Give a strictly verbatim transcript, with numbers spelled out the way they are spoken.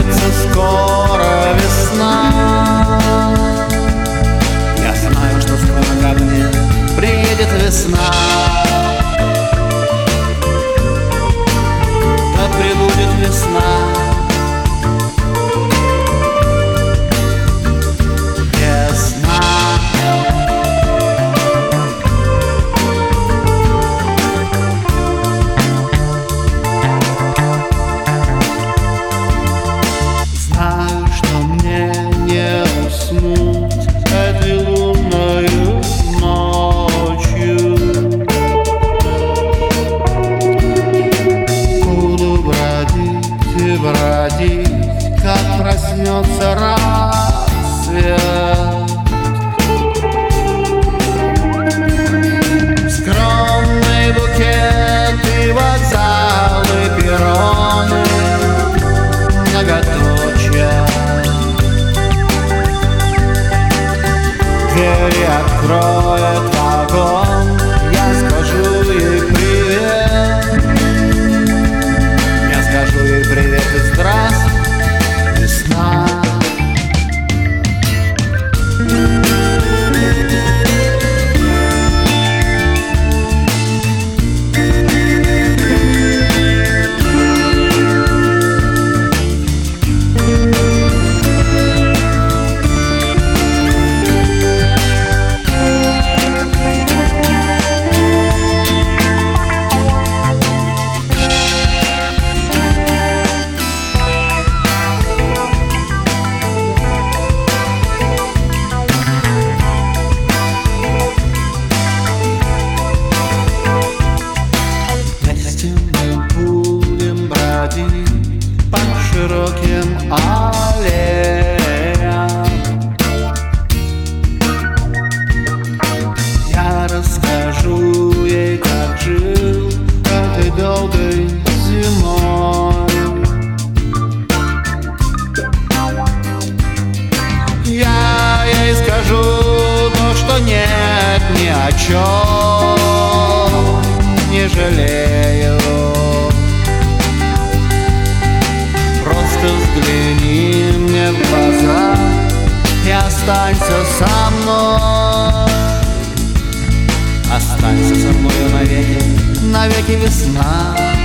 близится скоро весна. Я знаю, что скоро ко мне приедет весна. Да прибудет весна. Этой лунною ночью буду бродить и бродить, как проснется рассвет. Скромный букет и вокзалы, перроны, многоточия. Двери откроет вагон, я скажу ей привет. Я скажу ей привет и здравствуй, весна. По широким аллеям я расскажу ей, как жил этой долгой зимой. Я ей скажу то, что нет ни о чем не жалею. Взгляни мне в глаза и останься со мной. Останься со мною навеки, навеки весна.